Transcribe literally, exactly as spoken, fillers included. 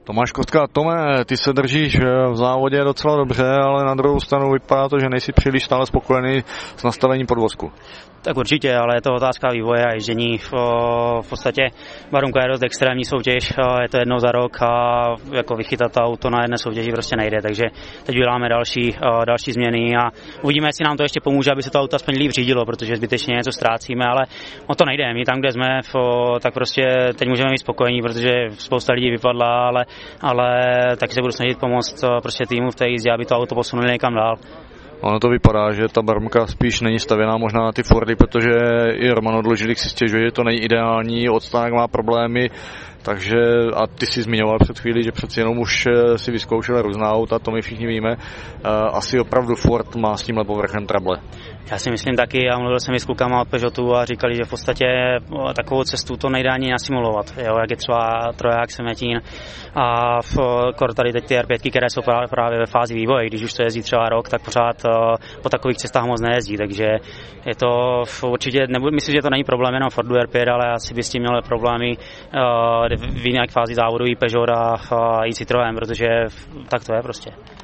Tomáš Kostka, Tome, ty se držíš v závodě docela dobře, ale na druhou stranu vypadá to, že nejsi příliš stále spokojený s nastavením podvozku. Tak určitě, ale je to otázka vývoje a ježdění. V, v podstatě Barunka je dost extrémní soutěž, je to jednou za rok a jako vychytat auto na jedné soutěži prostě nejde, takže teď uděláme další, další změny a uvidíme, jestli nám to ještě pomůže, aby se to auto aspoň líp řídilo, protože zbytečně něco ztrácíme, ale o to nejde. My tam, kde jsme, tak prostě teď můžeme být spokojení, protože spousta lidí vypadla, ale, ale taky se budu snažit pomoct prostě týmu v té jízdě, aby to auto posunuli někam dál. Ono to vypadá, že ta Barunka spíš není stavěná možná na ty Fordy, protože i Roman Odložilík si stěžuje, že to není ideální, Odstánek má problémy, takže a ty si zmiňoval před chvíli, že přeci jenom už si vyzkoušel různá auta, to my všichni víme, asi opravdu Ford má s tímhle povrchem trable. Já si myslím taky, a mluvil jsem i s klukama od Peugeotu a říkali, že v podstatě takovou cestu to nejde ani nasimulovat, jo, jak je třeba troják Semetín a v kor tady teď ty R pět, které jsou právě ve fázi vývoje, když už to jezdí třeba rok, tak pořád po takových cestách moc nejezdí, takže je to určitě, nebudu, myslím, že to není problém jenom Fordu R pět, ale asi by s tím měli problémy v jiné fázi závodu i Peugeot a i Citroën, protože tak to je prostě.